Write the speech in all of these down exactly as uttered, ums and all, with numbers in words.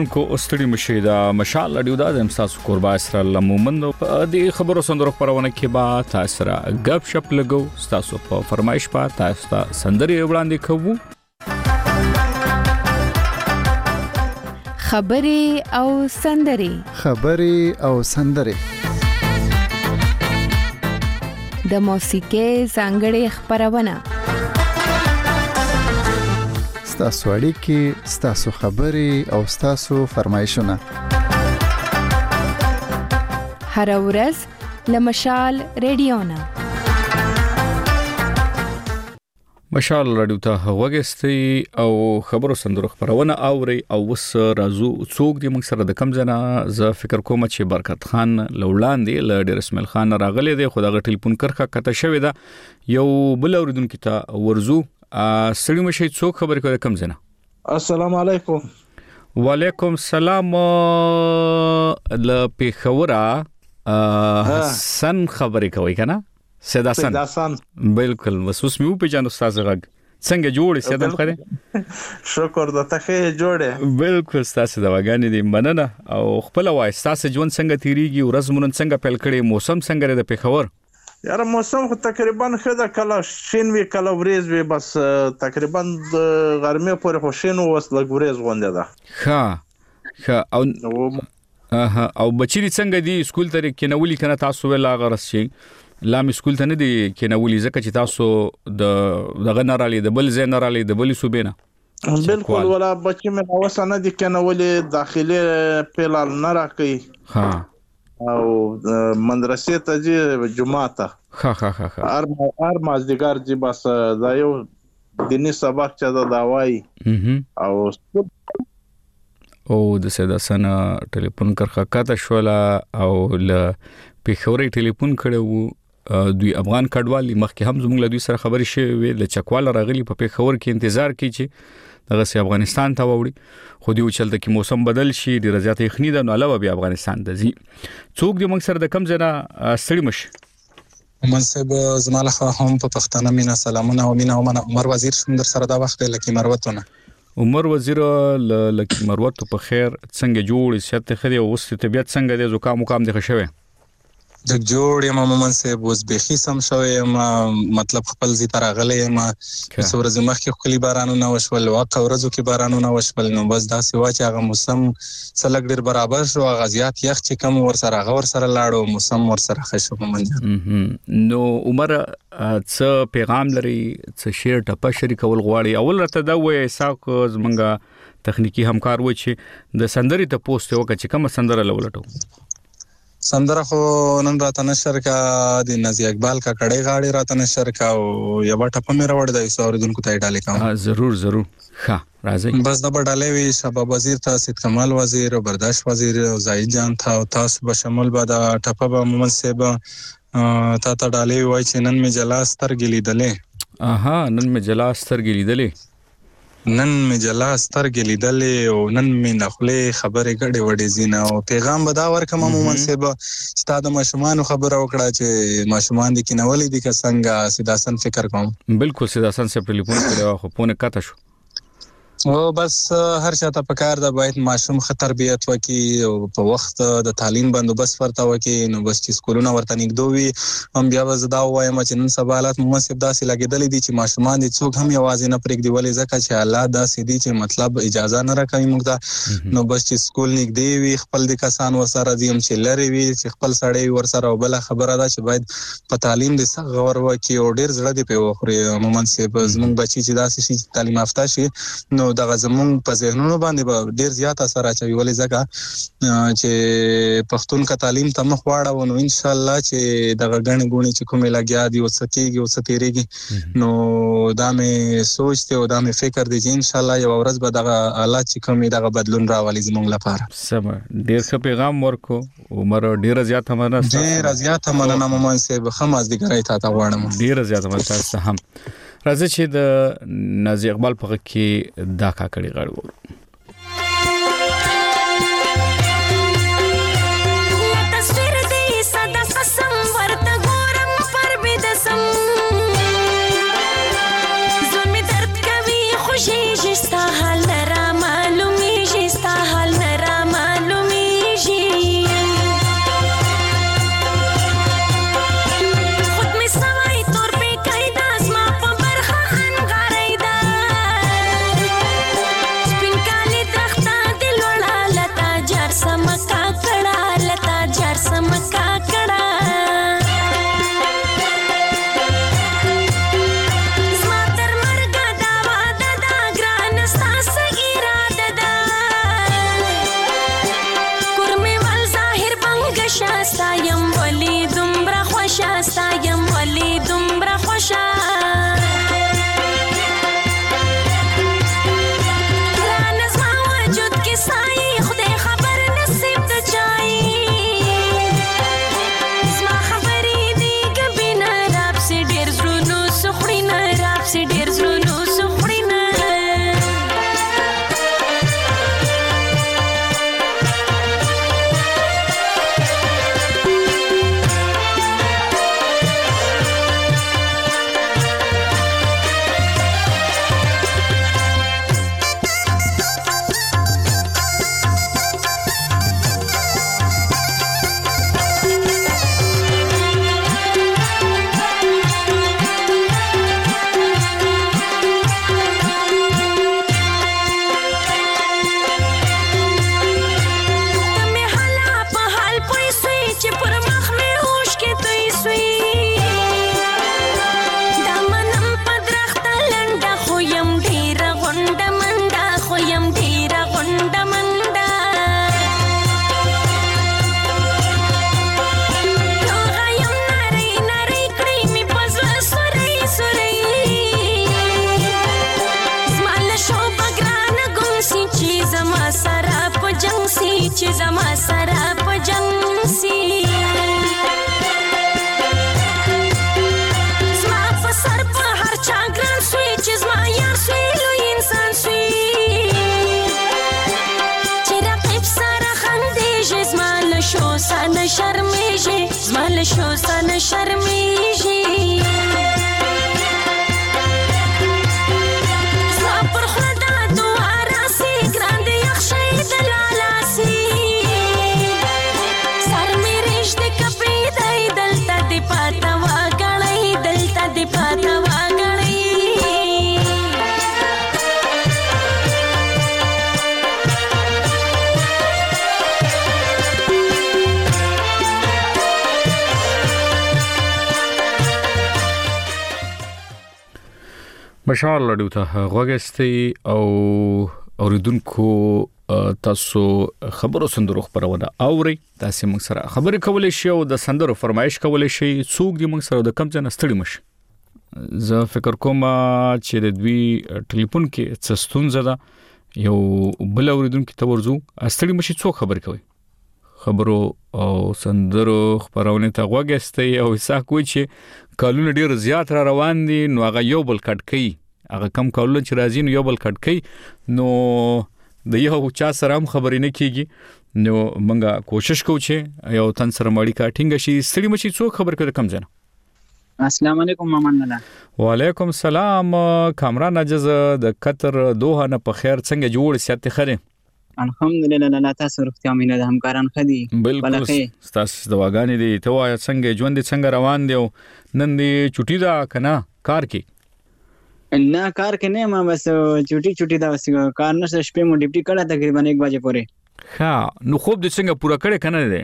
اوریدونکو استړي مشي دا مشال اډیو دا د تاسو قربا اسره لمومند د خبرو سندرو خبرونه کې با تاسو را غب شپ لګو تاسو په فرمایش پا تاسو ته سندري وړاندې کوو خبري او سندري خبري او سندري د موسیقي څنګه خبرونه ستاسو اړیکې ستاسو خبري او ستاسو فرمایشونه هر ورځ لمشال ریډیونا مشال رادیو ته وګستي او خبرو سندرو خبرونه اوري او وس رازو څوک دی موږ سره د کم زنه ز فکر کوم چې برکت خان لولاندې ل ډیر اسماعیل خان راغلی دی خو دا ټلیفون کرخه کته شوی دا یو بل اوریدونکو ته ورزو سړی مشي څوک خبرې کوي کم زنه السلام علیکم وعلیکم السلام ل پیښورا حسن خبرې کوي کنه سید حسن حسن بالکل وسوس میو په جانو استاد غږ څنګه جوړې سید خره شکر د تخې جوړې بالکل استاد د واګانې دی مننه او خپل وای استاد ژوند څنګه تیریږي ورځ مون څنګه پیل کړي موسم څنګه د پیښور یار موسم خو تقریبا خدا کله شین وی کله وريز وی بس تقریبا د غرمه پورې خو شین وس لګ وريز غونډه ده ها ها او اها او بچی څنګه دی سکول ته کې نولې کنه تاسو ولا غرس شي لام سکول ته نه دی کې نولې ځکه چې تاسو د دغه نارالي د بل زین نارالي د بل صوبې نه بالکل ولا بچی مې اوسه نه دی کې نولې داخلي پلان نه راکې ها او مدرسې ته جي جمعه ته ها ها ها ار ار مازدیګر جي بس دا یو دیني سبق چې دا داوای او او د سیدا سن ټلیفون کرخه کاته شولا او ل پیښوري ټلیفون کړو دوی افغان کډوالي مخکې هم زموږ له دوی سره خبرې شوې د چکوال راغلي په پیښور کې انتظار کوي چې دغه سي افغانستان ته وړي خو دی چلته کې موسم بدل شي د رضایت یخنی د نو علاوه بیا افغانستان ته ځي څوک دی موږ سره د کم ځنه سړی مش منصب زماله هم په پښتنه مینا سلامونه او مینا عمر وزیر سندر سره دا وخت لکه مروتونه عمر وزیر لکه مروت په خیر څنګه جوړ سیاست خدي او وست طبيعت څنګه دی زکام مقام دی خښوي د جوړ یم مومن سه بوز بخي سم شوی ما مطلب خپل زی ترغله ما څور زمخ کې خپل بارانونه وشول واقع ورځو کې بارانونه وشول نو بس دا سوا چې هغه موسم سلګ ډیر برابر شو غزيات یخ چې کم ور سره غور سره لاړو موسم ور سره خشو مومن نو عمر څه پیغام لري څه شیر ټپه شریکول غواړي اول راته دا وې ساق زمنګا تخنیکی همکار و چې د سندري ته پوسټ وکړي چې کوم سندره لولټو سندره خو نن راته نشر کا د نازي اقبال کا کړي غاړي راته نشر کا او یو ټپ مې راوړ د اوریدونکو ته ډالې کوم ها ضرور ضرور ها راځي بس دا ډالې وی شباب وزیر ته سید کمال وزیر او برداشت وزیر او زاید جان ته او تاسو به شمول به دا ټپ به منصب تا ته ډالې وای چې نن مې جلا سترګې لیدلې اها نن مې جلا سترګې لیدلې نن می جلا سترګې لیدلې او نن می نخلې خبرې ګډې وډې زینه او پیغام به دا ورکم مومن سبا ستاده ماشومان خبر او کړه چې ماشومان دي کې نولې دي که څنګه سیداسن فکر کوم بالکل سیداسن سے ټلیفون کړو خو پونه کاته شو او بس هر چاته پکار دا باید ماشوم تربیت وکي او په وخت د تعلیم بندوبست ورته وکي نو بس چې سکولونه ورته نګدوي هم بیا وزدا وایم چې نن سوالات مناسب داسې لګیدل دي چې ماشومان دي څوک هم یوازې نه پرېږدي ولې ځکه چې الله داسې دي چې مطلب اجازه نه راکوي موږ ته نو بس چې سکول نګدي وي خپل د کسان ورسره دي هم چې لري وي چې خپل سړی ورسره او بل خبره ده چې باید په تعلیم د څه غور وکي او ډیر زړه دی په وخوري عموما سه زموږ بچي چې داسې شي تعلیم یافته شي نو دغه زمونږ په ذهنونو باندې به ډیر زیات اثر اچوي ولې ځکه چې پښتون کا تعلیم ته مخ واړو نو ان شاء الله چې دغه غني غونی چې کومه لګیا دی او ستېږي او ستېریږي نو دا مې سوچ ته او دا مې فکر دی چې ان شاء الله یو ورځ به دغه حالات چې کومه دغه بدلون راولي زمونږ لپاره سم ډیر ښه پیغام ورکو عمر ډیر زیات مننه ډیر زیات مننه مومن سه خماس دي ګرای تا ته غواړم ډیر زیات مننه هم راځي چې د نازي اقبال په کې دا کا کړي غړو تصویر دې صدا قسم ورته ګورم پر بدسم زمي درد کوي خوشي جستا حال نرا معلومي جستا حال نرا ستایم ولی دومره خوشه ستایم ولی دومره خوشه ګران زما وجود کې سایې خدای خبر نصیب د چای زما خبرې دي ګبې نه راب سي ډېر زړونو سخوړي نه راب سي ډېر زړونو سخوړي نه چې زما سره په جنگ سي زما په سر په هر چا ګران سوی چې زما یار سوی لوی انسان سوی چې رقیب سره خندېږي زما له شو سره شرمېږي زما له شو سره شرمېږي زما پر خوله دا دعا راسي ګران د یخ شی د لالاسي پاتا واګړی دلته دی پاتا واګړی مشال لډو ته غوګستي او اوریدونکو تاسو خبرو سندرو خبرونه اوري تاسو موږ سره خبرې کولې شي او د سندرو فرمایش کولې شي څوک دی موږ سره د کم ځای نستړي مش زه فکر کوم چې د دوی ټلیفون کې څه ستونزه ده یو بل اوریدونکو ته ورزو استړي مشي څوک خبرې کوي خبرو او سندرو خبرونه ته غوګستي او حساب کوي چې کالونه ډیر زیات را روان دي نو هغه یو بل کټ کوي هغه کم کالونه چې راځي نو یو بل کټ کوي نو د یو چا سره هم خبرې نه کیږي نو منګه کوشش کوو چې یو تن سره مړی کا ټینګ شي ستړي مشي څوک خبر کړه کم ځنه السلام علیکم مامان الله وعلیکم السلام کامران اجازه د قطر دوه نه په خیر څنګه جوړ سیاته خره الحمدلله الله تاسو روغتیا مینه د همکاران خدي بالکل تاسو دواګانې دي ته وای څنګه ژوند څنګه روان دی نن دی چټي دا کنه کار کې نه کار کې نه ما بس چټي چټي دا وس کار نه شپې مو ډیوټي کړه تقریبا یک بجې پورې ها نو خوب د څنګه پورا کړه کنه دی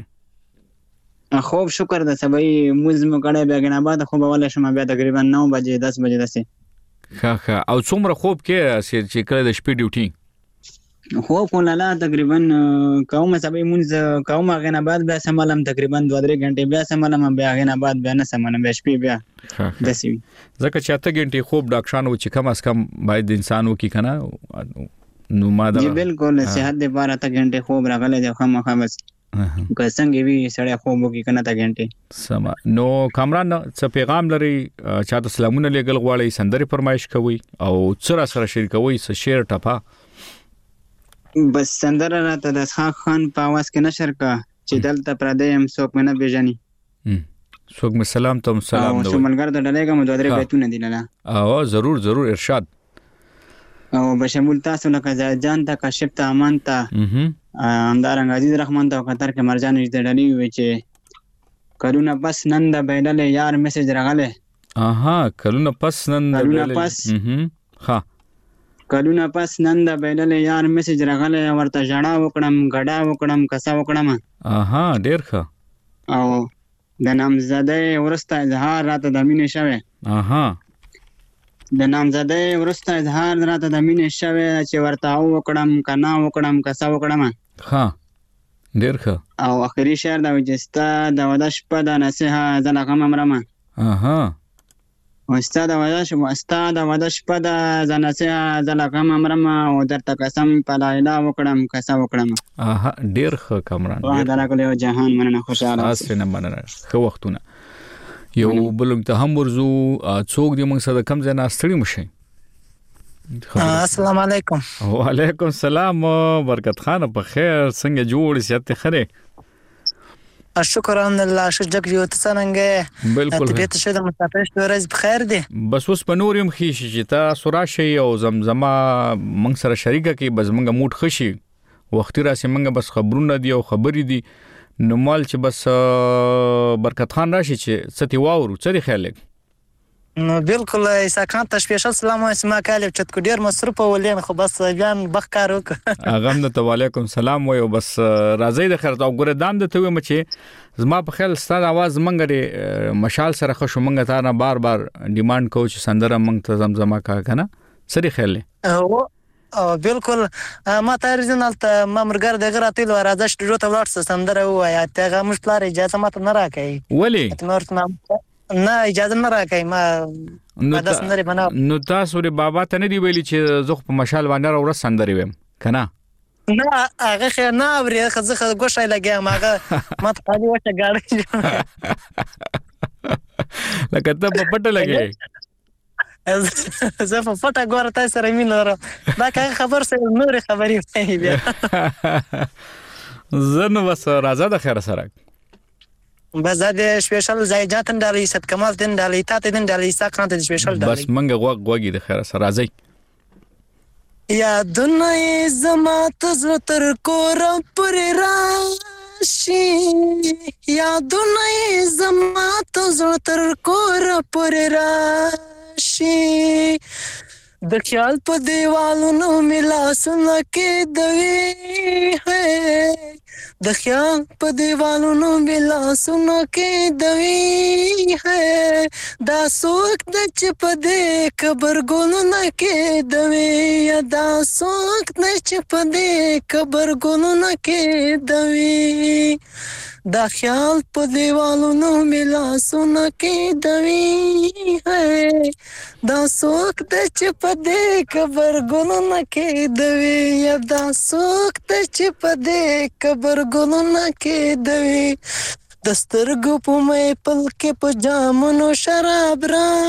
خوب شکر ده سبای موز مو کړه بیا کنه بعد خوب ولا شم بیا تقریبا نو بجې دس بجې دسه ها ها او څومره خوب کې چې کړه د شپې ډیوټي خوب کوله تقریبا کومه سبای موز کومه غنه بعد بیا سمالم تقریبا دوه درې غنټه بیا سمالم بیا غنه بعد بیا نه سمالم بیا شپې بیا دسي ځکه چې اته غنټه خوب ډاکټرانو چې کم اس کم باید انسانو کې کنه نو ما دا جی بالکل صحت د بار اته غنټه خوب راغله د خامخا بس که څنګه وی سړی خوب وکي کنه تا غنټه سما نو کامران څه پیغام لري چاته سلامونه لګل غواړي سندري فرمایش کوي او سره سره شریکوي څه شعر ټپا بس سندره راته د خان خان په आवाज کې نشر کا چې دلته پردیم څوک مې نه پیژني څوک مې سلام ته سلام نو شملګر ته ډلېګم دوه درې بیتونه دي نه او ضرور ضرور ارشاد او بشمول تاسو لکه جان ته کاشف ته امان ته اندارنګ عزیز رحمان ته قطر کې مرجان دې ډلې وي چې کلونه پس نن د بیلل یار میسج راغله اها کلونه پس نن د بیلل ها کلونه پس نن د بیلل یار میسج راغله ورته ژړا وکړم غډا وکړم کسا وکړم اها ډیر ښه او د نامزده ورسته اظهار راته د مینې شوه اها د نامزده ورسته اظهار راته د مینې شوه چې ورته وکړم کنا وکړم کسا وکړم ها ډیر ښه. او اخري شعر دا چې ستا د واده شپه د نصیحه زه لا غم مرمه. اها او ستا د واده شپه ستا د واده شپه د زه نصیحه زه لا غم مرمه او درته قسم په لا اله وکړم قسم وکړم. اها ډیر ښه کامران. واه دا ټول یو جهان مننه خوشاله اوسئ. تاسو نه مننه ښه وختونه. یو بل ته هم ورزو څوک دې موږ سره کم ځای نه ستړي مشي. السلام علیکم. وعلیکم السلام برکت خان په خیر څنګه جوړ سیاست خره. شکر الحمدلله شجک جو څنګه بالکل طبيعت شه د مسافر ورځ بخیر دي. بس اوس په نور يم خي شي چې تاسو راشي او زمزمه موږ سره شریکه کې بس موږ موټ خشي وخت راسي موږ بس خبرونه دي او خبرې دي نو مال چې بس برکت خان راشي چې ستي واورو څه خیال لګ. نو بالکل ساکان ته سپیشل سلام اسما کالب چت کو ډیر مصروف ولین خو بس بیان بخکار وک. اغم د وعلیکم السلام و بس راځي د خیر او ګره دام د ته مچ زما په خیال ستاسو आवाज منګره مشال سره خو منګه تا نه بار بار ډیماند کو چې سندره منګ ته زمزمه کا کنه سری خیال او او بالکل ما ته ارجنال ته مامرګر دغه راتل و راځه شټو ته ورته سندره وایا ته مش پلار اجازه ماته نه راکې ولی تمرت نه اجازه نه راکې ما نو تاسو نو تاسو ری بابا ته نه دی ویلی چې زه په مشال باندې راو سندري ویم کنه نه هغه خیر نه اوري خزه غوښه لګم هغه ما ته خالي وشه غاړي لکه ته په پټه لګي زه په پټه ګوره تاسو سره مينور دا که خبر سره نور خبرې بیا زنه وس راځه د خیر سره بس دا سپیشل زایجاتن دالي ست کمال دین دالي تاته دین دالي ساکرانت سپیشل دالي بس منګه غوګ غوګي د خیر سره راځي یا دنیا زما تزر تر کور پر راشي یا دنیا زما تزر تر کور پر راشي د خیال په دیوالونو ملا سن کې دوی ہے د خیال په دیوالونو ملا سن کې دوی ہے دا سوک د چپ دې قبر ګونو کې دوی دا سوک د چپ دې قبر ګونو کې دوی دا خیال په دیوالونو ملا سن کې دوی ہے دا سوک د چپ دې قبر ګونو کې دوی دا سوک د چپ دې قبر ګونو کې دوی دسترګو په مې پل کې په جامونو شراب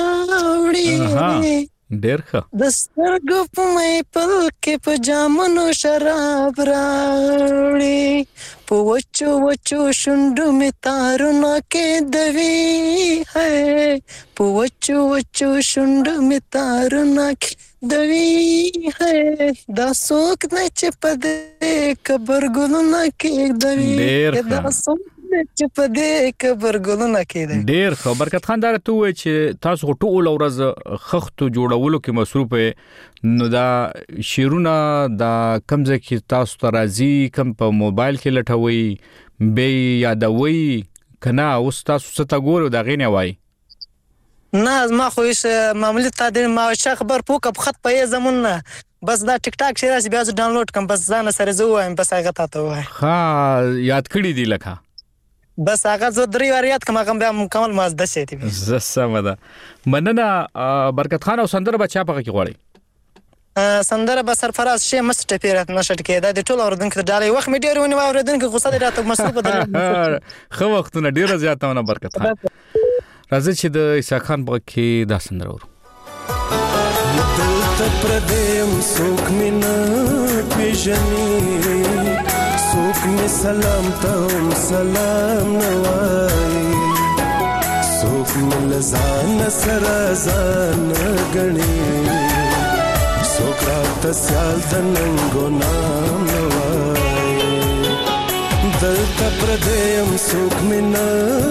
راوړي ډیر ښه دسترګو په مې پل کې په جامونو شراب راوړي په وچو وچو شونډو مې تارونه کې دوی ہے په وچو وچو شونډو مې تارونه کې دوی ہے دا سوک نه چې په دې قبر ګلونه کې دوی دا سوک نه چې په دې قبر ګلونه کې دوی ډیر خو برکت خان دار ته وای چې تاسو ټول ورځ خختو جوړولو کې مصروف نو دا شیرونه دا کمزه کې تاسو ته راځي کم په موبایل کې لټوي به یادوي کنه اوس تاسو څه تا ګورو دا غینه وای نه ما خو هیڅ معمولی تا دې ما چا خبر پوک په خط په زمون نه بس دا ټیک ټاک شي راځي بیا ز ډاونلوډ کوم بس ځان سره زه وایم بس هغه ته وای ها یاد کړی دی لکه بس هغه زه درې وار یاد کوم هغه بیا مکمل ماز د شي دی ز سم ده مننه برکت خان او سندره بچا په کې غواړي سندره به سرفراز شي مست ټپیرات نشټ کې دا د ټول اوردونکو ډالې وخت مې ډیر ونی اوردونکو غوسه دي راته مصروف بدل خو وختونه ډیر زیاتونه برکت خان راځي چې د عیسی خان په کې دا سندره ورو دلته پردیم سوک مینا پیژني سوک می سلام ته سلام نوای سوک مل ځان سره ځان غني سوک رات سیال د ننګو نام نوای دلته پردیم سوک مینا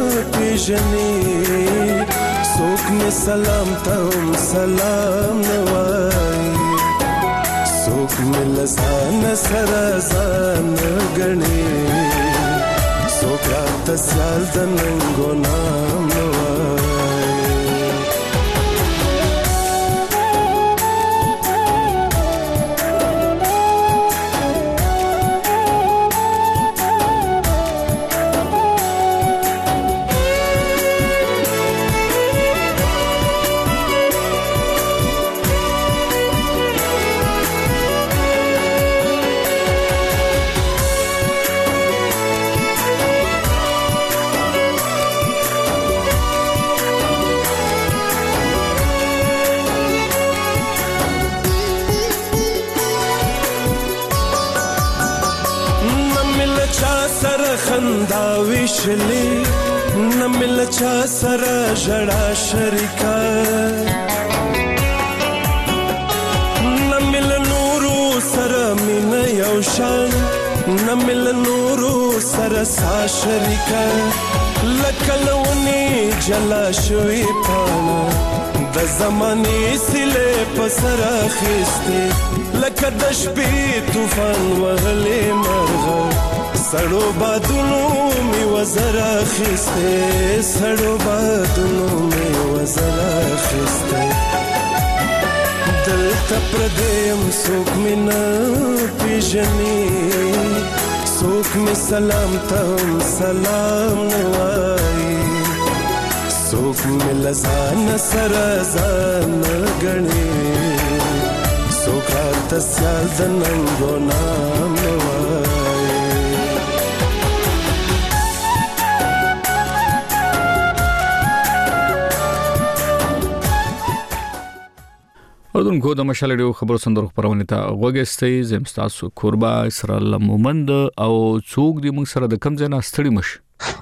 پیژني سوک می سلام ته سلام نوای سوک می لسان سره ځان غني سوک رات سیال د ننګو نام نوای خندا وشلې نمل چا سره جړا شریکا نمل نورو سره مين یو شان نمل نورو سره سا شریکا لکلونی جلا شوی پانا د زماني سله پسر اخسته لکه د شپې طوفان وهلې مرغه سړو بادونو می وزر اخسته سړو بادونو می وزر اخسته دل تپردیم سوک مینا پیژنی سوک می سلام تم سلام نوای سوک می لزان سر زان گنی سوک رات سیال دننگو نام نوای اردوونکو د مشال ډیو خبرو سندرو خبرونه ته غوګستې زم تاسو قربا اسرائیل مومند او څوک دی موږ سره د کم ځای نه ستړي مش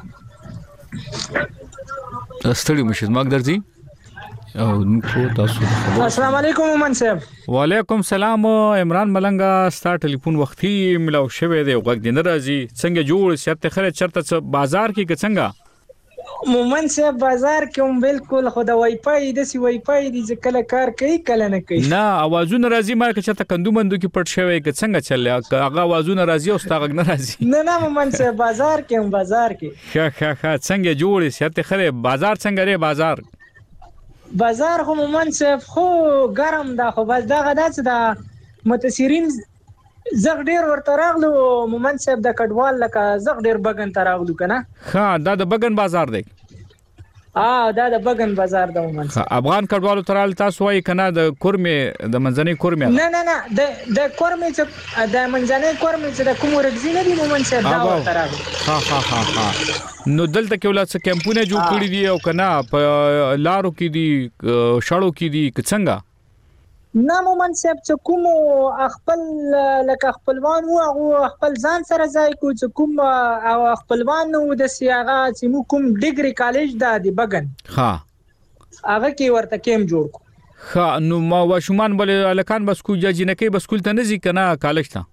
ستړي مش ماګ درځي او نو تاسو السلام علیکم مومن صاحب وعلیکم سلام عمران ملنګا ستا ټلیفون وختي ملاو شوه دی وګ دین راځي څنګه جوړ سیاته خره چرته بازار کې څنګه مومن صاحب بازار کې هم بالکل خو د وای فای د سی وای فای دي کله کار کوي کله نه کوي نه اوازونه راځي ما که چته کندو مندو کې پټ شوی که څنګه چل هغه اوازونه راځي او ستاغ نه راځي نه نه مومن صاحب بازار کې هم بازار کې ښه ښه ښه څنګه جوړ سیاته خره بازار څنګه ری بازار بازار خو مومن صاحب خو ګرم دا خو بس دا غدا چې دا متاثرین زغ ډیر ورته راغلو مومن صاحب د کډوال لکه زغ ډیر بغن ته راغلو کنه ها دا د بغن بازار دی اه دا د بغن بازار د مومن صاحب افغان کډوالو ترال تاسو وای کنه د کورمه د منځنۍ کورمه نه نه نه د د کورمه چې د منځنۍ کورمه چې د کوم ورګزی نه دی مومن صاحب دا ورته راغلو ها ها ها ها نو دلته کې ولات څه کمپونه جوړ کړی دي او کنه په لارو کې دي شړو کې دي څنګه نه مومن صاحب چې کوم خپل لکه خپلوان وو هغه خپل ځان سره ځای کو چې کوم او خپلوان نو د سیاغه چې مو کوم ډیګري کالج دا دی بغن ها هغه کې ورته کیم جوړ کو ها نو ما وشومان بل الکان بس کو جنکې بس کول ته نزي کنه کالج ته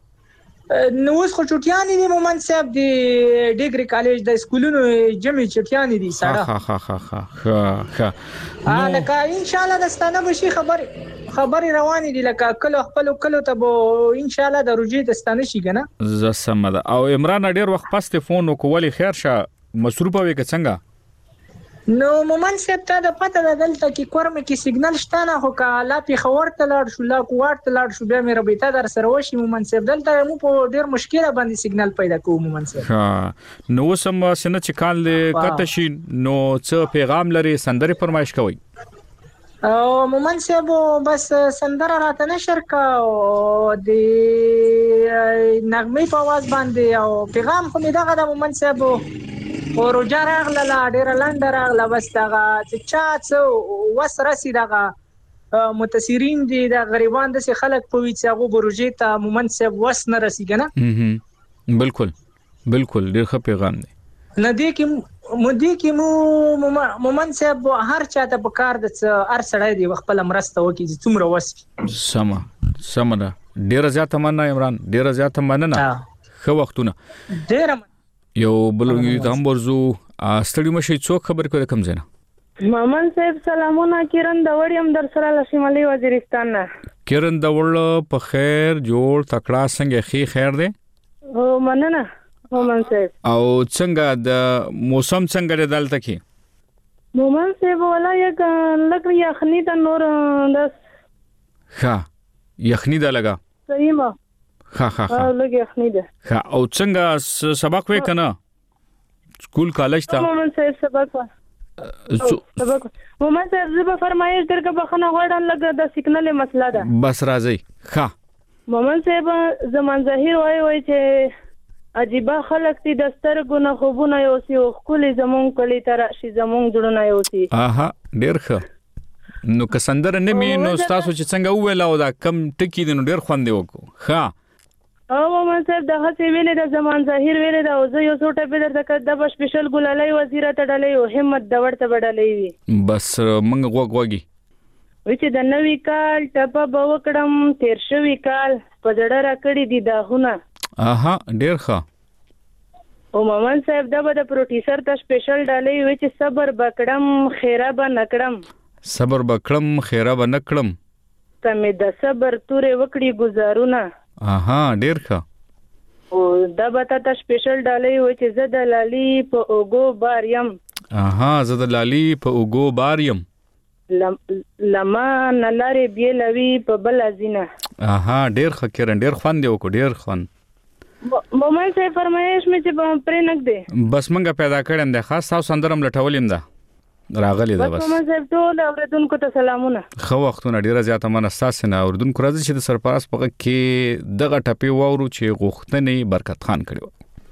نو اوس خو چټیان دي مومن صاحب دی ډیګري کالج د سکولونو جمع چټیان دي ساړه ها ها ها ها ها ها ا لکه ان شاء الله دستانه بشي خبر خبري رواني دي لکه کله خپل کله ته ان شاء الله د روجي دستانه شي کنه ز سمده او عمران ډیر وخت پسته فون وکولي خیر شه مصروف وي که څنګه نو مومن صاحب ته د پته د دلته کې کورمه کې سیګنال شته نه خو کاله په خبر ته لاړ شو لا کوارت لاړ شو بیا مې ربيته در سره وشي مومن صاحب دلته مو په ډیر مشکله باندې سیګنال پیدا کوو مومن صاحب ها نو سم سن چې کال کته شي نو څه پیغام لري سندره فرمایش کوي او مومن صاحب بس سندره راته نشر کا او د نغمه په आवाज باندې او پیغام خو می دغه د مومن صاحب او روجا راغله ډیر لاند راغله بس دغه چې چا څو وسرسي دغه متاثرین دي د غریبان د خلک په ویڅ هغه بروجي ته مومن صاحب وس نه رسیږي نه بالکل بالکل ډیر ښه پیغام دی ندی کې مودي کې مو مومن صاحب هر چاته په کار د هر سړی دی خپل مرسته وکي چې څومره وسپي سما سما ده ډیر زیاته مننه عمران ډیر زیاته مننه خو وختونه ډیر یو بلوګي ته هم ورزو ستړي مشي څوک خبر کوي کم زنه مومن صاحب سلامونه کیرن د وړیم در سره لشمالي وزیرستان نه کیرن د وړ په خیر جوړ تکړه څنګه خي خیر دی او مننه مومن صاحب او څنګه د موسم څنګه دلته کې مومن صاحب ولا یک لګ یخنی د نور داس ها یخنی دا لگا صحیح ما ها ها ها لګ یخنی ده ها او څنګه سبق وې کنه سکول کالج ته مومن صاحب سبق سبق مومن صاحب زما فرمایش درکه بخنه غوړن لګ د سیګنل مسله ده بس راځي ها مومن صاحب زمان ظاهر وای وای چې عجيبه خلک دي د سترګو نه خوبونه یو سی او خپل زمون کلی تر شي زمون جوړونه یو سی اها ډیر ښه نو کسندر نه مې نو تاسو چې څنګه ویل او دا کم ټکی دي نو ډیر خوند وکړو ها او مومن صاحب دغه څه ویلې د زمان ظاهر ویلې دا او زه یو څو ټپې درته کړ د سپیشل ګلالۍ وزیره ته ډلې او همت د ورته بډلې وي بس منګ غوګ وږي وچ د نوې کال ټپه به وکړم تیر شوی کال په جړه را کړی دي داغونه اها ډیر ښه او مومن صاحب دا به د پروډوسر ته سپیشل ډلې وي چې صبر بکړم خیره به نکړم صبر بکړم خیره به نکړم کمه د صبر تورې وکړي گزارونه اها ډیر ښه او دا به ته سپیشل ډالۍ وي چې زه د لالي په اوګو بار يم اها زه د لالي په اوګو بار يم لما نلاري بیلوي په بل ازینه اها ډیر ښه کړن ډیر خوان دی وکړ ډیر خوان مومن صاحب فرمایش مې چې پرې نک دی بس منګه پیدا کړم د خاص تاسو اندرم لټولم دا راغلی دا بس مومن صاحب ټول اوریدونکو ته سلامونه خو وختونه ډیره زیاته منستاسه نه اوریدونکو راځي چې د سرپرست په کې دغه ټپی وورو چې غوښتنې برکت خان کړو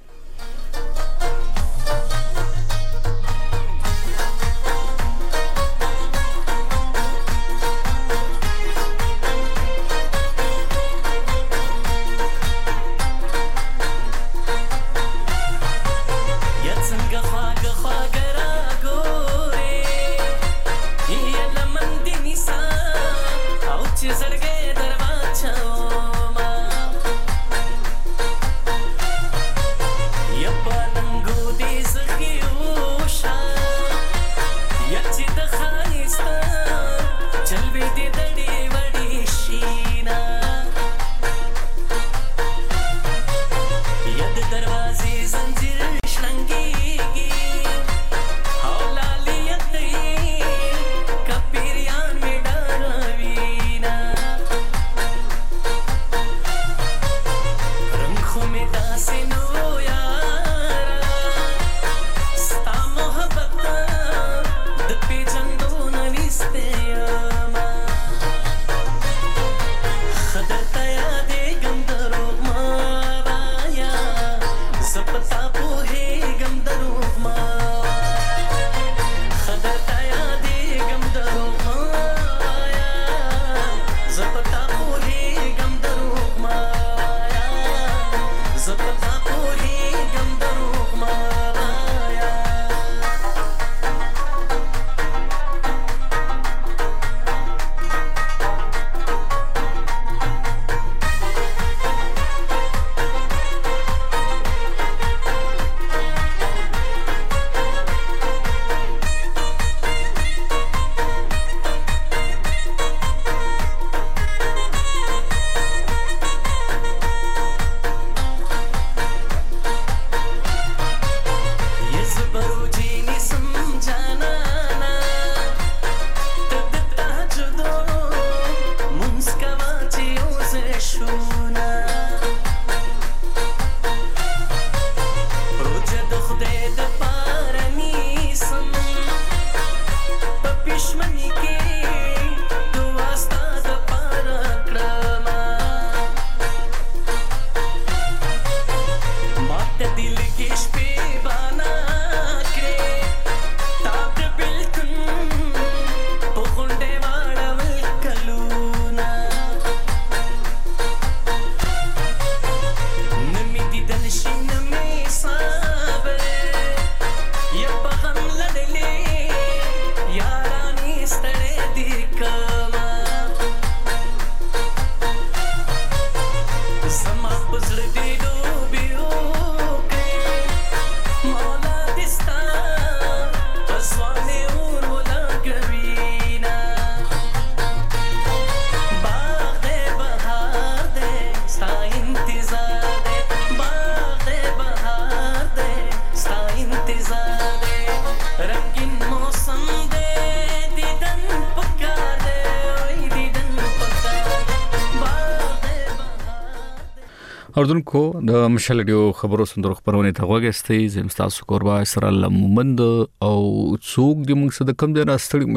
اردوونکو د مشال ډیو خبرو سندرو خبرونه ته وګستئ زم تاسو کوربا اسرائیل مومند او څوک د موږ سره کم دی راستړي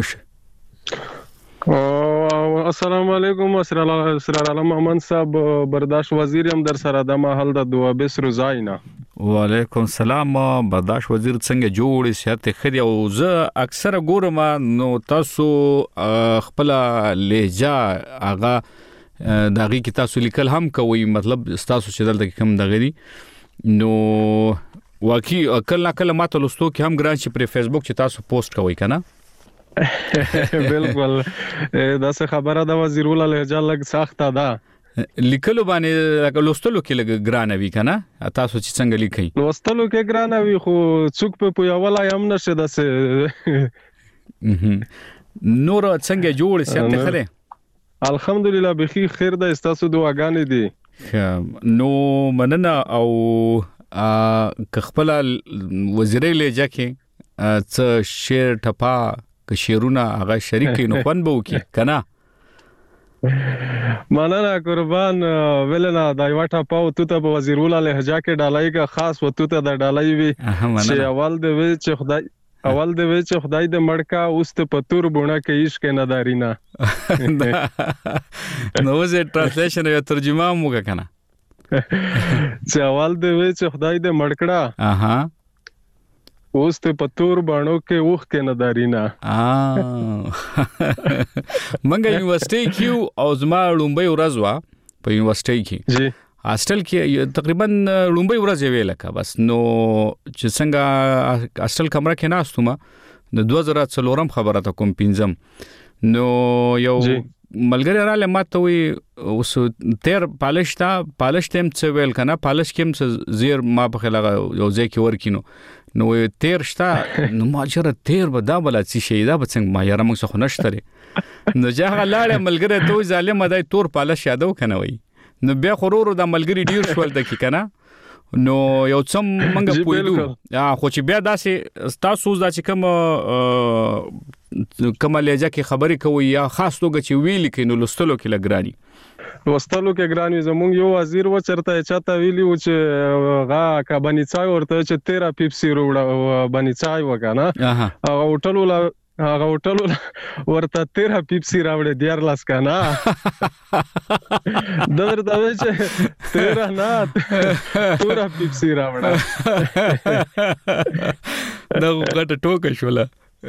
مشه السلام علیکم اسرائیل محمد صاحب برداشت وزیر هم در سره د محل د دوابس روزاینا وعلیکم السلام برداشت وزیر څنګه جوړ سیاست خدي او زه اکثره ګورم نو تاسو خپل لهجه هغه دا غي کې تاسو لیکل هم کوي مطلب تاسو چې دلته کوم دغه دي نو واقعي کله کله ماته لستو کې هم ګران چې پر فیسبوک چې تاسو پوسټ کوي کنه بالکل دا څه خبره ده وزیر الله لهجه لګ سخته ده لیکلو باندې لوستلو کې لګ ګران وی کنه تاسو چې څنګه لیکي لوستلو کې ګران وی خو څوک په پویواله هم نشه ده نور څنګه جوړ سي ته خله الحمدلله بخي خیر ده تاسو دعاګانې دي نو مننه او ا خپل وزیر لهجه کې څه شعر ټپا که شعرونه هغه شریکې نو خوان به وکي کنه مننه قربان ولنا دا یو ټپا او ته په وزیر الله لهجه کې ډالای کا خاص وته ته د ډالای وی چې اول د وی چې خدای اول د وی چې خدای د مړکا اوس ته پتور بونه کې عشق نه دارینا نو زه ټرانسلیشن یا ترجمه موګه کنه چې اول د وی چې خدای د مړکړه اها اوس ته پتور بانو کې اوخ کې نه دارینا منګه یونیورسيټي کیو او زما لومبي ورځ وا په یونیورسيټي کې جی هاستل کې تقریبا لومبي ورځ ویل کا بس نو چې څنګه هاستل کمره کې ناستم د دوه زره څلورم خبره ته کوم پینځم نو یو ملګری را لماته وي اوس تیر پالش تا پالش تم څه ویل کنه پالش کې څه زیر ما په خلاغه یو ځکه ورکینو نو تیر شتا نو ما چیرې تیر به دا بل څه شي دا به څنګه ما یاره موږ څه نشته نو ځه لاړ ملګری ته ظالم دای تور پالش یادو کنه وي نو بیا خورورو د ملګری ډیر شول د کی کنه نو یو څم منګه پویلو یا خو چې بیا داسې تاسو دا چې کوم کوم لهجه کې خبرې کوي یا خاص توګه چې ویل کې نو لستلو کې لګرانی لستلو کې ګرانی زمونږ یو وزیر و چرته چاته ویلی و چې غا کا بنی چای ورته چې تیرا پیپسي وروړه بنی چای وکنه هغه هوټل ولا هغه هوټل ورته تیرا پیپسي راوړې دیار لاس کنه دغه دا چې تیرا نه تورا پیپسي راوړه دا غټه ټوکه شوله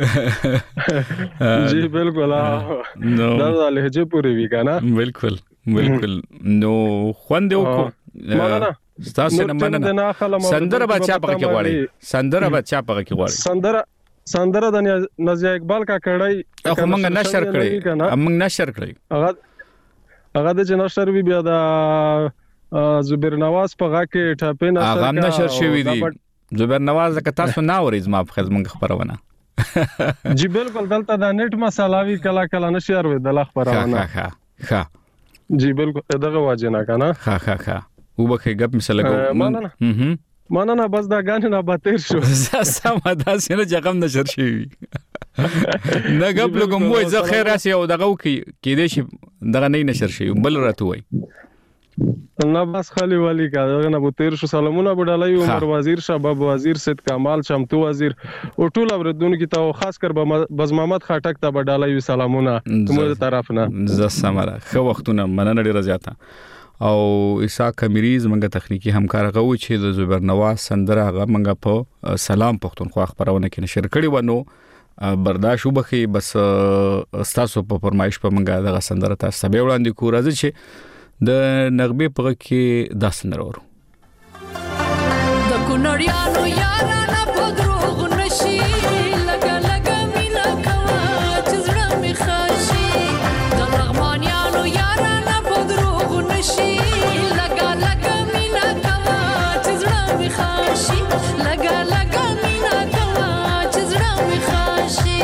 جی بالکل دا د لهجه پوری وی کنه بالکل بالکل نو خوند وکړو مننه تاسو نه مننه سندره بچا پکې غواړي سندره بچا پکې غواړي سندره سندره د نازیه اقبال کا کړای هغه موږ نشر کړی موږ نشر کړی هغه هغه د نشر وی بیا د زبیر نواز په هغه کې ټاپې نشر هغه نشر شوی دی زبیر نواز که تاسو نه اورئ ما په خدمت خبرونه جی بالکل دلته د نت مسالوي کلا کلا نشر وی د خبرونه ها ها جی بالکل دغه واجنه کنه ها ها ها وبخې غب مثال کو مننه بس دا غان نه باتیر شو سم دا سینه جګم نشر شي نه غب لګم وای زه خیر راسی او دغه کې کې دې شي دغه نه نشر شي بل راته وای نه بس خالی والی کا دغه نه باتیر شو سلامونه بډالای عمر وزیر شباب وزیر سید کمال شمتو وزیر او ټول اوردون کی ته خاص کر بز محمد خاټک ته بډالای سلامونه موږ طرف نه ز سمره خو وختونه مننه ډیر زیاته او عیسی کمیریز منګه تخنیکی همکار غو چې د زبیر نواز سندره هغه منګه په سلام پښتونخوا خبرونه کې نشر کړي ونه برداشت وبخي بس تاسو په فرمایش په منګه دغه سندره تاسو به وړاندې کو راځي چې د نغمه په کې داس نرور د کونړیانو یارانه په دروغ نشي لګا لګا مینا کوا چې زړه می خاشي د لغمانیانو یارانه په دروغ نشي لګا لګا مینا کوا چې زړه می خاشي لګا لګا مینا کوا چې زړه می خاشي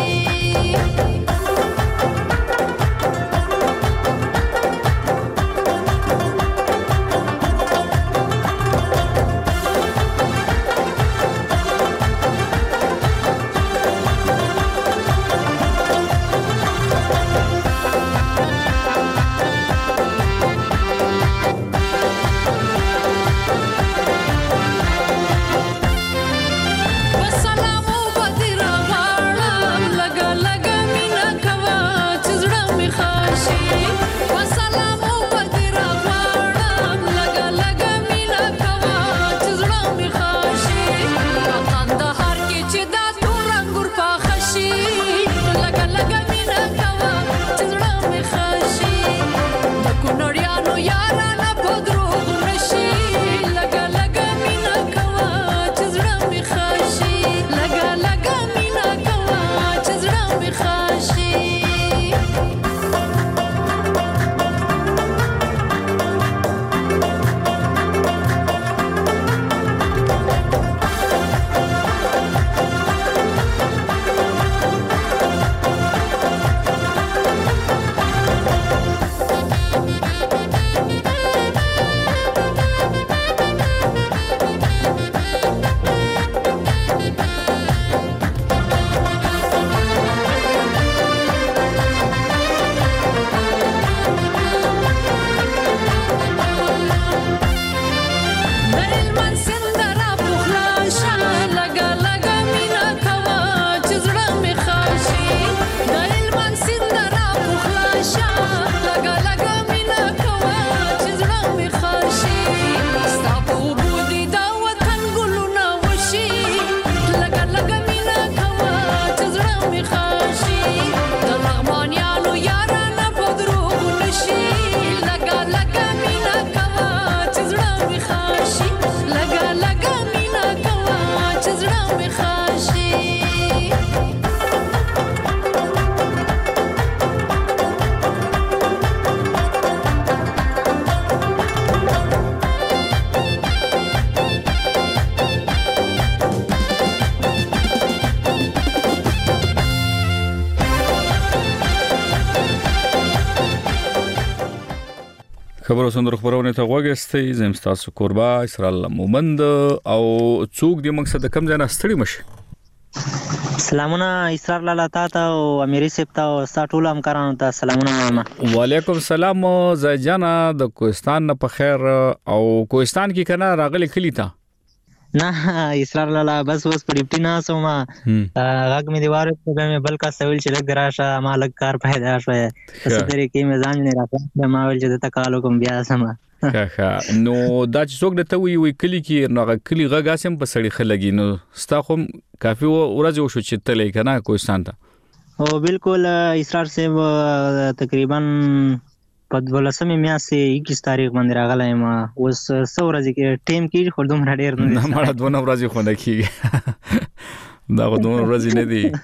خبرو سندر خبرونه ته وګستې زم تاسو قربا اسرائیل مومند او څوک د مقصد کم ځای نه ستړي مشه. سلامونه اسرار لاله تا او امیری سپتا او سټول همکارانو ته سلامونه. وعلیکم السلام زجانا د کوهستان نه په خیر او کوهستان کې کنه راغلی کلی تا نه اسرار لاله بس وس په ډیپټی نه سوما غږ مې دیوار په مې بل کا سویل چې لګ راشه مالک کار پیدا شوه څه طریقې مې ځان نه راځم ما ول چې د تکالو کوم بیا سما ښه نو دا چې څوک دته وی وی کلی کې نو کلی غږاسم په سړی خلګي نو ستا خو کافي ورځ وشو چې تلې کنه کوهستان ته او بالکل اسرار سے تقریبا په دولسمې میاشتې اکیس تاریخ باندې راغلی ما اوس څو ورځې کې ټیم کې خو دومره ډېر نه نه مړه دوه ورځې خو نه کېږي دا خو دوه ورځې نه دي.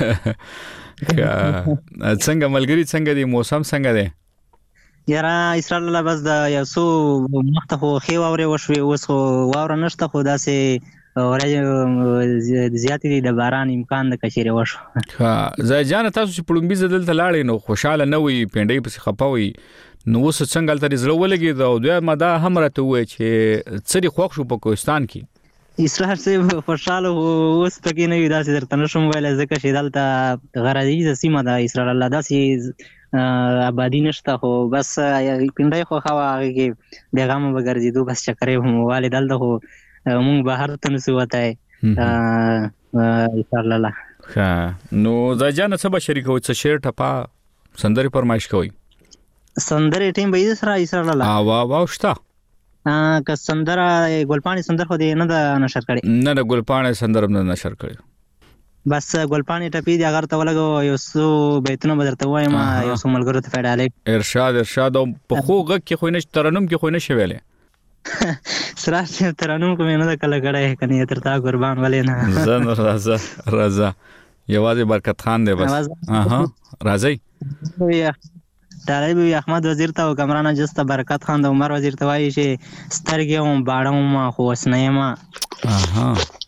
څنګه ملګري څنګه دي موسم څنګه دی یاره اسرائیل الله بس د یو څو مخته خو ښې واورې وشوې اوس خو واوره نشته خو داسې ورځ زیاتې دي د باران امکان د کچېرې وشو. ښه ځای جانه تاسو چې پړومبي زه دلته لاړې نو خوشحاله نه وي پینډۍ پسې خفه وي نو اوس څنګه هلته دې زړه ولګېد او دویمه دا هم راته ووایه چې څه دې خوښ شو په کوهستان کې؟ اسرار صاحب خوشحاله اوس پکې نه وي داسې درته نشم ویلی ځکه چې دلته غرضیزه سیمه ده اسرار الله داسې آبادي نشته خو بس پینډۍ خوښه وه هغې کې بېغمه به ګرځېدو بس چکرې به مو والې دلته خو مونږ بهر ته نسو وتی انشاءالله. ښه نو ځای جانه څه به شریکوئ څه شعر ټپه سندرې فرمایش کوئ؟ سندرې ټیم به یې سره انشاءالله واو واو شته که سندره ګلپاڼې سندر خو دې نه ده نشر کړې نه نه ګلپاڼې سندر هم نه نشر کړې بس ګلپاڼې ټپې دي هغه ته ولګو یو څو بیتونه به درته ووایم یو څو ملګرو ته پیډالې ارشاد ارشاد او په خو غږ کې خو نه ترنم کې خو نه شي ویلی سره چې ترنم کوم نه کله کړه کني تر تا قربان ولې نه زه نو راځه راځه یوازې برکت خان دی بس اها راځي طالب احمد وزیر ته او کمران جسته برکت خان د عمر وزیر ته وایي چې سترګې هم باړم ما خو وسنه ما اها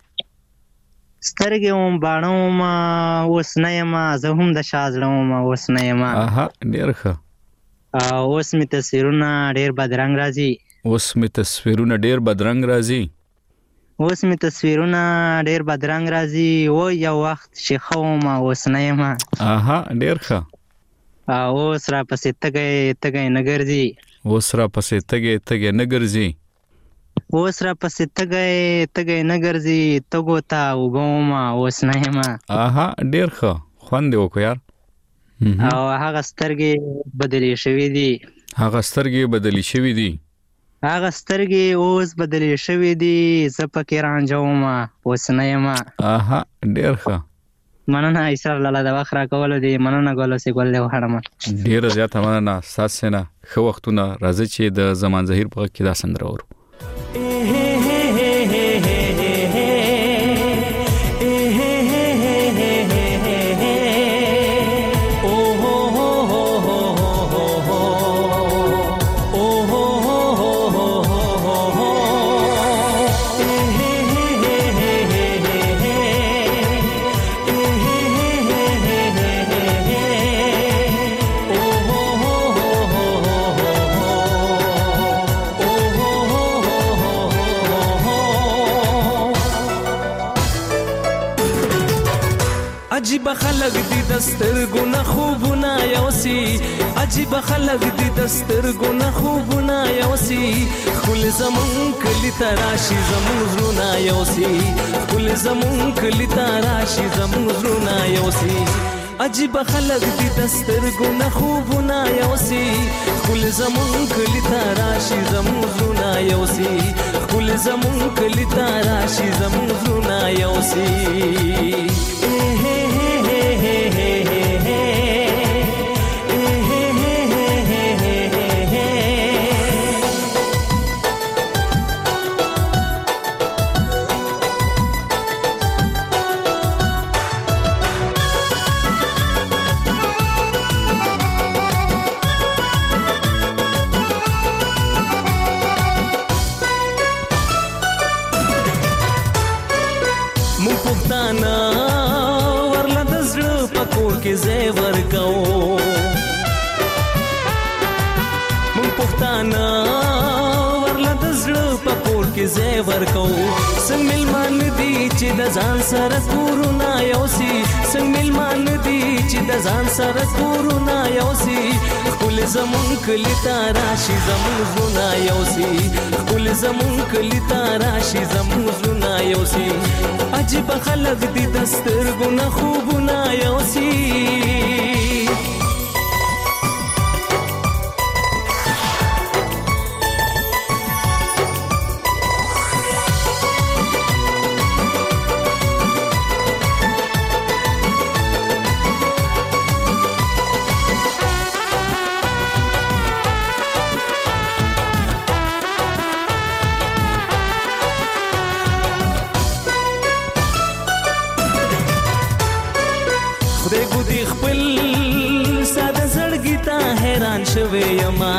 سترګې هم باړم ما وسنه ما زه هم د شازړم ما وسنه ما اها ډیر ښه اوس می تصویرونه ډیر بدرنګ راځي اوس می تصویرونه ډیر بدرنګ راځي اوس می تصویرونه ډیر بدرنګ راځي و یو وخت چې خو ما وسنه ما اها ډیر ښه اوس را پسې تګي تګي نه ګرځي اوس را پسې تګي تګي نه ګرځي اوس را پسې تګي تګي نه ګرځي تګو تا وګوما اوس نه ما اها ډیر ښه خوند وکړ یار او هغه سترګې بدلې شوې دي هغه سترګې بدلې شوې دي هغه سترګې اوس بدلې شوې دي زه پکې رانجوم اوس نه ما اها ډیر ښه مننه اسرار لاله د وخت راکولو دی مننه ګولو سي ګول له وړم ډیر زیات مننه ساس نه خو وختونه راځي چې د زمان ظهیر په کې دا سندره ورو عجیب خلق دی دستر گنا خوبنا یوسی عجیب خلق دی دستر گنا خوبنا یوسی خل زمون کلی تراشی زمون زرونا یوسی خل زمون کلی تراشی زمون زرونا یوسی عجیب خلق دی دستر گنا خوبنا یوسی خل زمون کلی تراشی زمون زرونا یوسی خل زمون کلی تراشی زمون زرونا یوسی ورکو څنګه ملمان دي چې د ځان سره کورونه یوسي څنګه ملمان دي چې د ځان سره کورونه یوسي خپل زمون کلی تاراشي زمون زونه یوسي خپل زمون کلی تاراشي زمون زونه یوسي عجیب خلق دي دسترګونه خوبونه یوسي شوی یما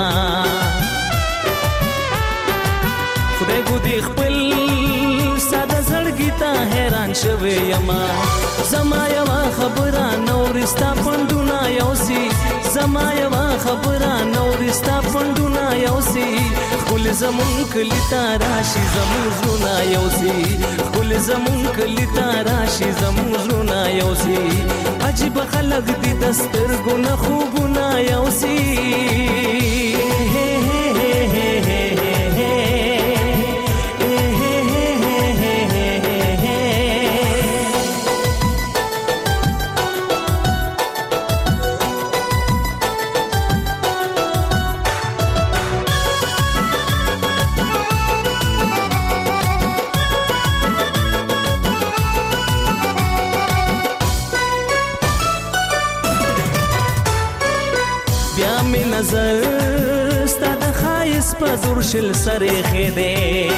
خدای ګو دې خپل ساده زړګی ته حیران شوی یما زما یوا خبره نورستا پندونه یوسي زما یوا خبره نورستا پندونه یوسي خپل زمون کلی تاراشي زمون زونه یوسي خپل زمون کلی تاراشي زمون زونه یوسي عجیب خلق دي دسترګو نه خوبونه یوسي نظر ستاد خایس په درشل سره خېده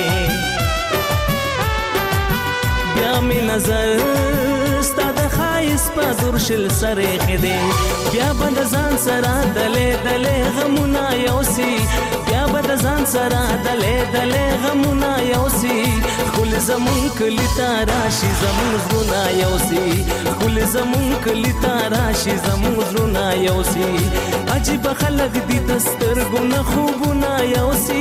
بیا می نظر ستاد خایس په درشل سره خېده بیا بد ځان سره دلې دلې غمونه یوسي بیا بد ځان سره دلې دلې غمونه یوسي خپل زمون کلی تاراشي زمون زونه یوسي خپل زمون کلی تاراشي زمون زونه یوسي عجیب خلق دي دسترګو نه خوبونه یوسي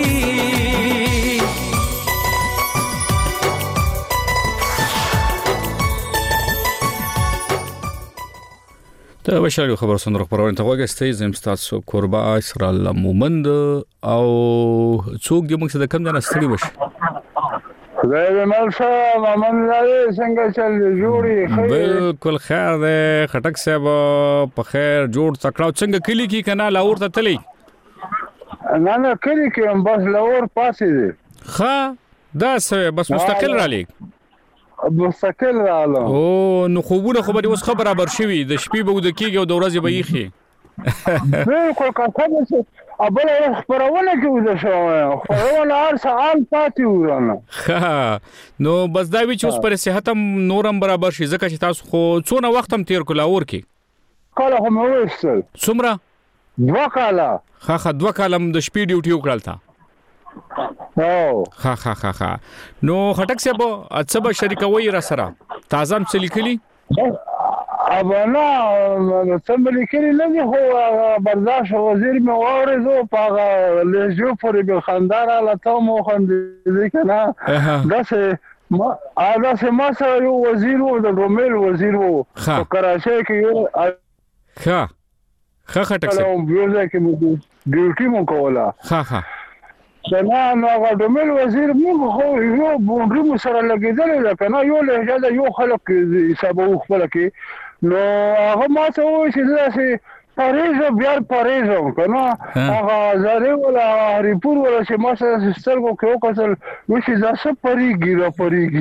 د بشری خبر سندره خبرونه ته وګورئ زم تاسو قربا اسرائیل مومند او څوک د موږ سره کم نه ستړي وش خدای دې مالشه مامن لري څنګه چل جوړي خیر بالکل خیر ده خټک صاحب په خیر جوړ تکړه څنګه کلی کی کنه لاور ته تلی نه نه کلی کې هم بس لاور پاسې دي ښه دا څه بس مستقل را لیک مستقل رااله او نو خوبونه خو به اوس خبر برابر شوی د شپې به د کیږي او د ورځې به یخي بالکل کاڅه ابل خبرونه کې وځه شو خبرونه هر سال پاتې ورانه ها نو بس دا وی چې اوس پر صحت هم نورم برابر شي ځکه چې تاسو خو څونه وخت هم تیر کول اور کې کله هم وېستل څومره دوه کاله ها ها دوه کاله د شپې ډیوټي وکړل تا او ها ها ها ها نو خټک صاحب اڅبه شریکوي را سره تازه هم لیکلي ابانا سمبلی کلی نه هو برداشت وزیر مې اورېدو پاغه لجو پورې به خندار لته مو خندې کنه داسه ما داسه ما سره یو وزیر وو د رومل وزیر وو په کراچۍ کې یو ښه ښه خټک صاحب یو ځکه مو ډیوټي مو کوله ها ها څنګه نو هغه رومل وزیر موږ خو یو بونډي مو سره لګیدل کنه یو لهجه یو خلک حساب خپل کې نو هغه ما ته وایي چې داسې پاریز بیا پاریز کنه هغه زره ولا هریپور ولا چې ما سره سترګو کې وکړل نو چې ځاسه پریږي را پریږي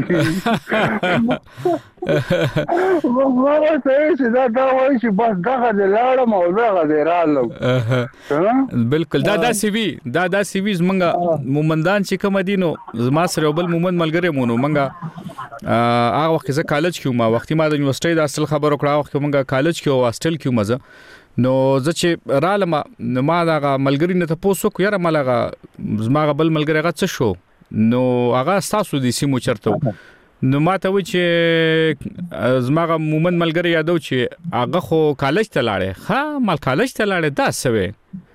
وګوره چې دا دا وایي چې بس دغه د لاړم او دغه د رالم بالکل دا دا سی وی دا دا سی وی زمونږه مومندان چې کوم دینو زما سره بل مومند ملګری مونږ منګه هغه وخت زه کالج کې ما وختي ما د یونیورسيټي د اصل خبرو کړه وخت منګه کالج کې او هاستل کې مزه نو زه چې رالم ما دا ملګری نه ته پوسو کو یاره ملګه زما بل ملګری غا څه شو نو هغه تاسو د سیمو چرته نو ما ته و چې زما مومند ملګری یادو چې هغه خو کالج ته لاړې ها مال کالج ته لاړې دا سوي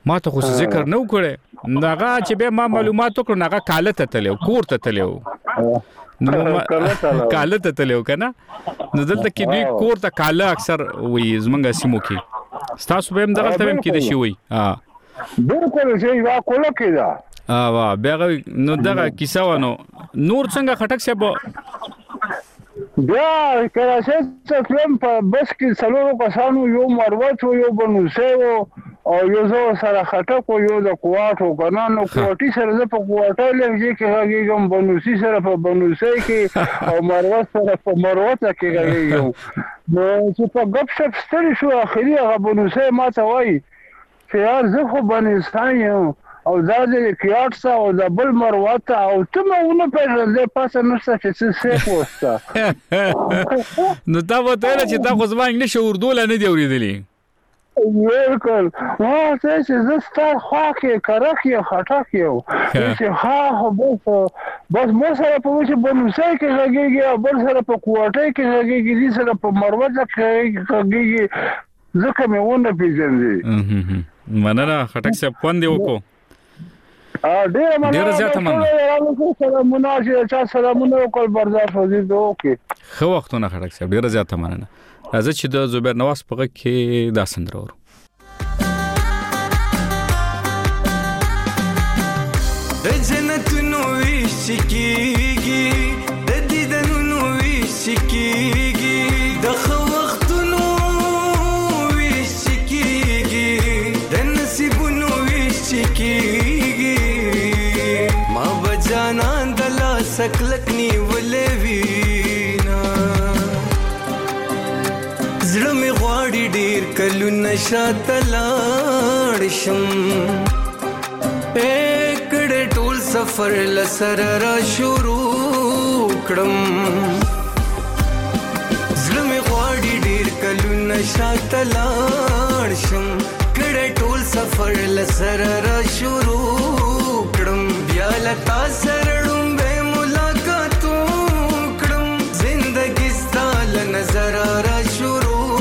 ما ته خو ذکر نه وکړې ناغه چې به ما معلومات وکړو ناغه کاله ته تلو کور ته تلو نو کاله ته تلو کنه نو دلته کې دوی کور ته کاله اکثر وي زمونږ سیمو کې تاسو به هم دغه ته هم کې د شي وي ها بالکل چې وا کوله کې دا ا وا بیا نو دغه کیسه ونه نور څنګه خټک سه بیا کراچۍ څخه فلم په بس کې څلورو کسانو یو مروت یو بنوسه او یو زو سره خټک یو د کوواټو کنه نو کوټي سره د په کوواټه لږه کې هغه بنوسی سره په بنوسه کې او مروت سره په مروت کې هغه نو چې په غب شپ ستړي شو اخري هغه بنوسه ماته وای چې یار زه خو بنستان یم او دا د کیاټسا او د بل مروت او ته مونږ په دې پاسه نشته چې څه پوسټه نو دا وته چې دا خو زما انګلیش اردو لا نه دی اوریدلی بالکل وا څه چې زستا خوا کې کرخ یو خټک یو چې ها هو بس بس مو سره په وشه بنوسه کې راګيږي بل سره په کوټه کې راګيږي دي سره په مروت کې راګيږي ځکه مې ونه پیژندې مننه خټک صاحب پوند وکړو ا ډیر مننه زیاته مننه سلامونه چې چا سلامونه وکړ برداشت وزید اوکي خو وختونه خټک صاحب ډیر زیاته مننه راځه چې د زبیر نواز په کې دا سندره ورو د جنتونو وشکیږي د دیدنونو وشکیږي د خو وختونو وشکیږي د نصیبونو وشکیږي ما بجانا دلا سکلکنی ولوي زړه می غواړي ډیر کلو نشاته لاړ شم پکړ ټول سفر لسر را شروع کړم زړه می غواړي ډیر کلو نشاته لاړ شم کړ ټول سفر لسر را شروع کړم بیا لتا سرړم به ملاقاتو کړم زندگی ستاله نظر را شروع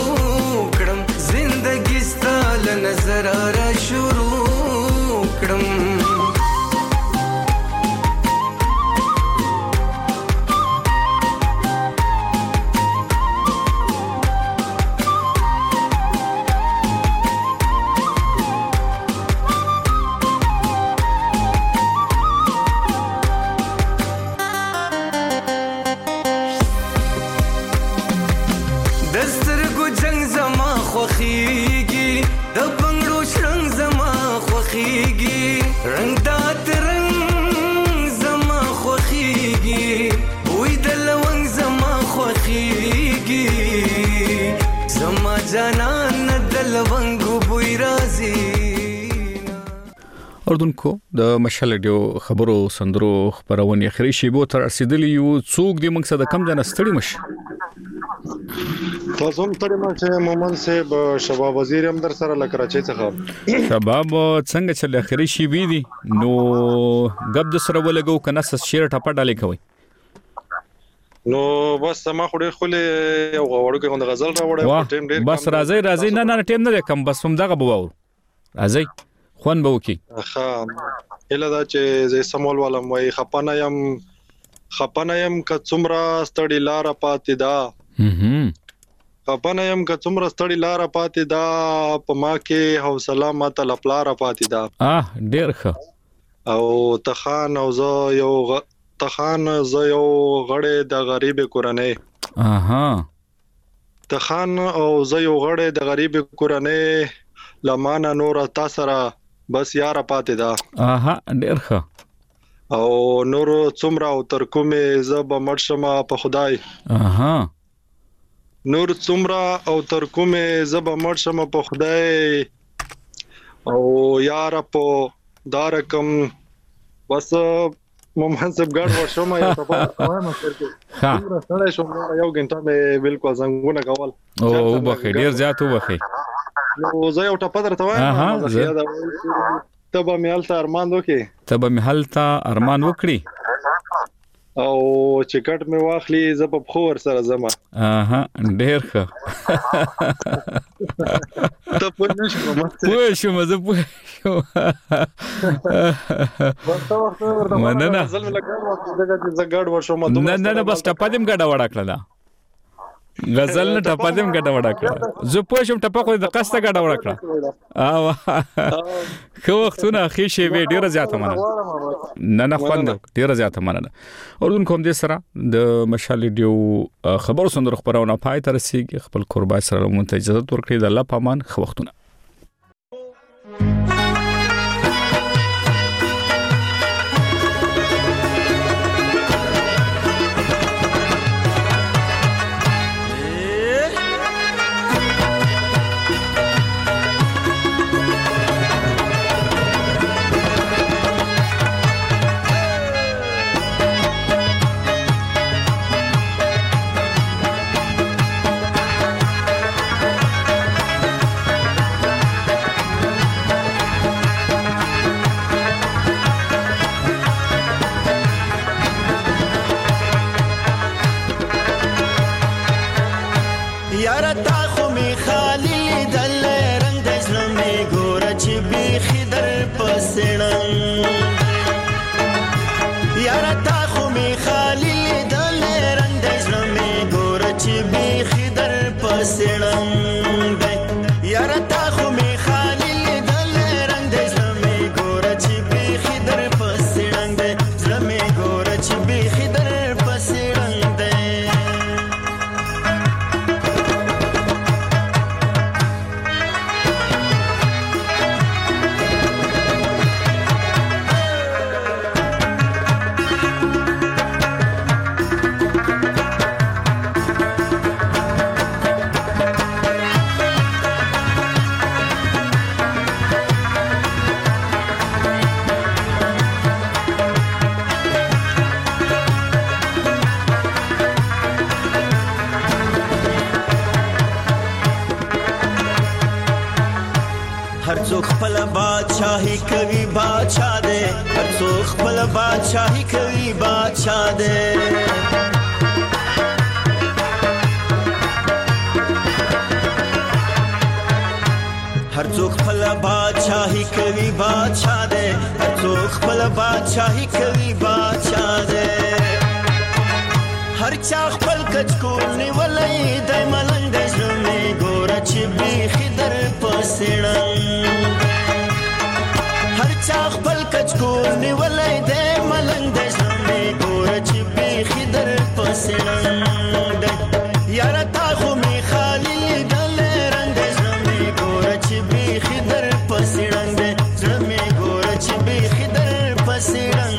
نظر را شروع کړم دسترګو جنگ زما خوخيږي د بنگړو شرنګ زما خوخيږي رنگ دات رنگ زما خوخيږي وې د لونګ زما خوخيږي زما جانان د لونګ بوې راځي اردوونکو د مشال ډیو خبرو سندرو خبرونه اخري شیبو تر رسیدلی یو څوک د مقصد کم ځنه ستړي مش تاسو هم تړي ما چې مومن صاحب شباب وزیر هم در سره لکراچي څخه شباب څنګه چې اخري شي وی دي نو غب د سره ولګو کنه شیر ټپه ډالې کوي نو بس ما خو ډېر خولې یو غوړو کې غوند غزل راوړم ټیم ډېر بس راځي راځي نه نه ټیم نه کم بس هم دغه بواو راځي خون به وکي ها اله دا چې زې سمول ولم وای خپانه يم خپانه يم ک څومره ستړي لار پاتې دا هم خپانه يم ک څومره ستړي لار پاتې دا په ما کې حوصله ماته لپلار پاتې دا اه ډېر ښه او تخان او زه یو تخان زه یو غړې د غریب کورنۍ اها تخان او زه یو غړې د غریب کورنۍ لمانه نور تاسو را بس یار پاتې دا اها ډېر ښه او نور څومره او تر کومه زب مرشمه په خدای اها نور څومره او تر کومه زب مرشمه په خدای او یار په دارکم بس محمد صاحب ګډ ورشم یا په کومه څرګه ها سره شوم یو غنټه مې بالکل څنګه کول او بخیر ډیر زیات وبخیر نو زه یو ټاپه درته وایم زه دا تبه مې حالت ارمان وکي تبه مې حالت ارمان وکړي او چې کټ مې واخلي زه په خور سره زما اها ډیر ښه ته په نشو پوه شو مزه پوه شو مننه زلم لګاو دغه زګړ ورشم نه نه بس ټپا دیم ګډه وړه کړه غزل نه ټپا دیم ګډه وړه کړه زه پوه شم ټپا خو د قصته ګډه وړه کړه او خو وختونه اخی شی وی ډیره زیاته مننه نه نه خوند ډیره زیاته مننه اردن کوم دې سره د مشال ډیو خبرو سندره خبرونه پای تر سیږي خپل قربای سره مونږ ته اجازه ورکړي د الله پامان خو وختونه बादशाही कवि बादशाह दे हर सोख पल बादशाही कवि बादशाह दे हर चोख पल बादशाही कवि बादशाह दे हर चोख पल बादशाही कवि बादशाह दे हर चाख पल कचकोल ने वलई दय मलंग दे में गोरच भी खिदर पसड़न हर चाख पल कचकोल ने वलई दय मलंग दे में गोरच भी खिदर पसड़न यारा ताखो में खाली दल रंग में गोरच भी खिदर पसड़न में गोरच भी खिदर पसड़न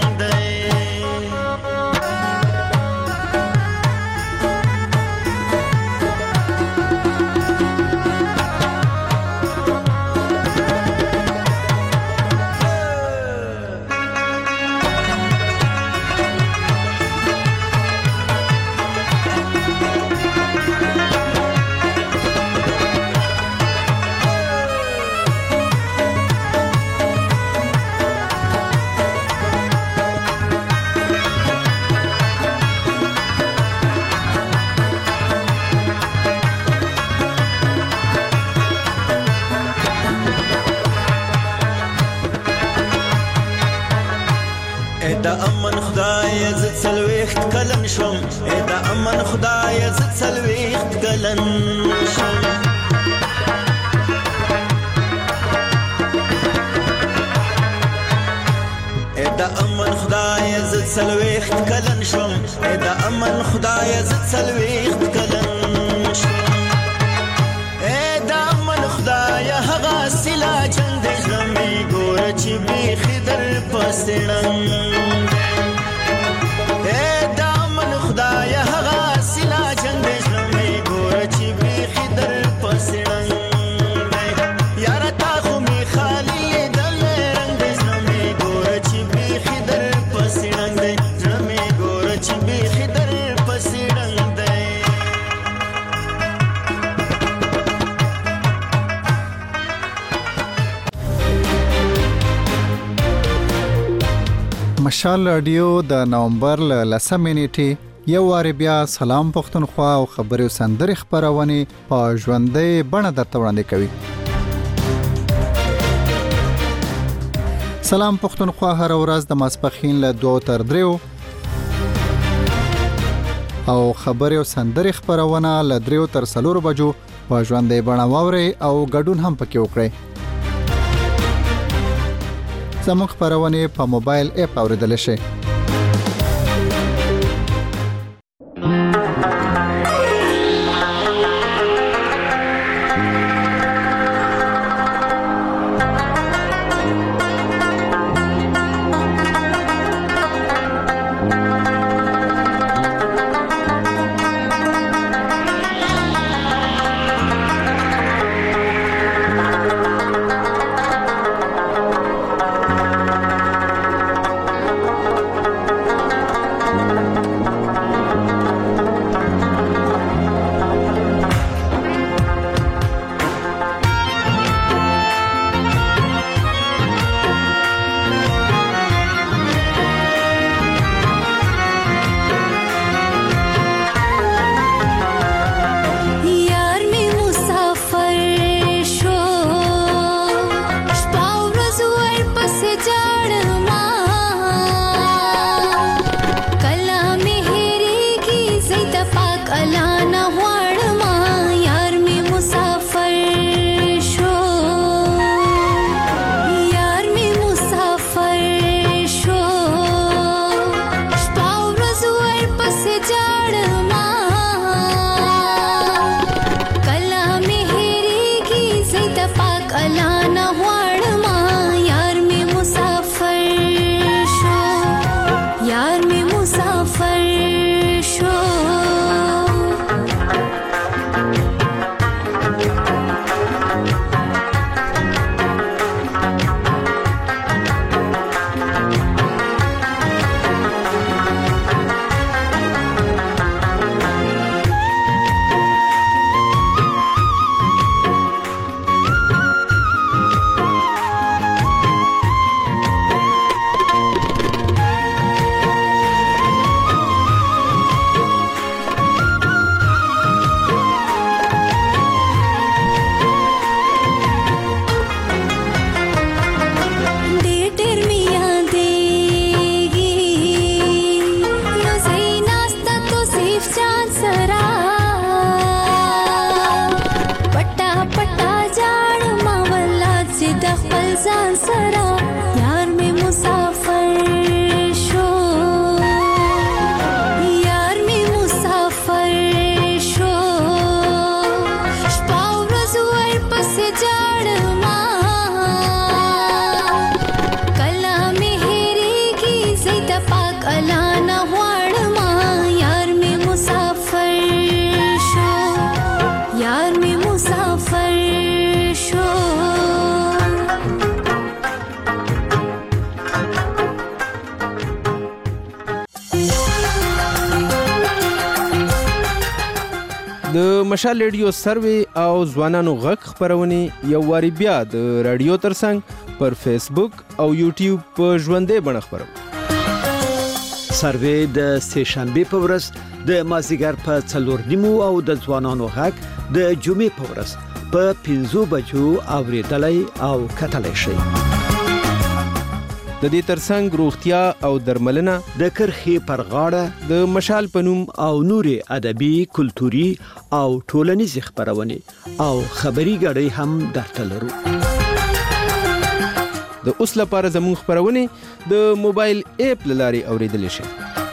کلن شوم دا امن خدای ز څلويخت کلن شوم دا امن خدای ز څلويخت کلن شوم دا امن خدای ز څلويخت کلن شوم دا امن خدای هغه سلا چند زمي ګور چې بي خدر پسړم خدای هغه سلا چند زمي ګور چې بي خدر پسړم یار تا خو می خالي دل رنگ زمي ګور چې بي خدر پسړم زمي ګور چې بي خدر پسړم مشال رادیو د نومبر ل لسمه نیټه یو واری بیا سلام پښتونخوا او خبري سندري خبرونه په ژوندۍ بڼه درته وړاندې کوي. سلام پښتونخوا هر ورځ د ماسپخین له دوه تر دریو او خبري او سندري خبرونه له دریو تر څلورو بجو په ژوندۍ بڼه واوري او ګډون هم پکې وکړئ. زموږ خبرونه په موبایل اپ اوریدل شي. د مشال ریډیو سروي او ځوانانو غږ خبرونه یو واری بیا د رادیو ترڅنګ پر فیسبوک او یوټیوب په ژوندۍ بڼه خبرو. سروي د سه شنبه په ورځ د مازیګر په څلور نیمو او د ځوانانو غږ د جمعې په ورځ په پنځو بجو اوریدلای او کتلای شي. د دې ترڅنګ روغتیا او درملنه د کرخي پر غاړه د مشال پنوم او نوري ادبي کلتوري او ټولنیز خبرونه او خبري غړي هم درته لرو. د اوس لپاره زموږ خبرونه د موبایل اپ لاري اوریدل شي.